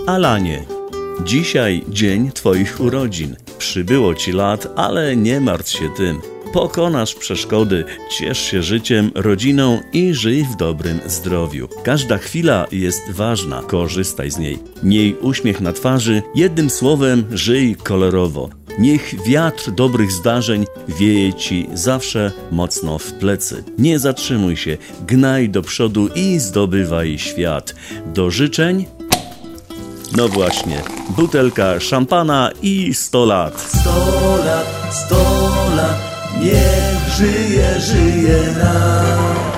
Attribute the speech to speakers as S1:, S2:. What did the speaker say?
S1: Alanie, dzisiaj dzień twoich urodzin. Przybyło ci lat, ale nie martw się tym. Pokonasz przeszkody, ciesz się życiem, rodziną i żyj w dobrym zdrowiu. Każda chwila jest ważna, korzystaj z niej. Miej uśmiech na twarzy, jednym słowem żyj kolorowo. Niech wiatr dobrych zdarzeń wieje ci zawsze mocno w plecy. Nie zatrzymuj się, gnaj do przodu i zdobywaj świat. Do życzeń? No właśnie, butelka szampana i 100 lat.
S2: 100 lat, 100 lat, niech żyje, żyje nam.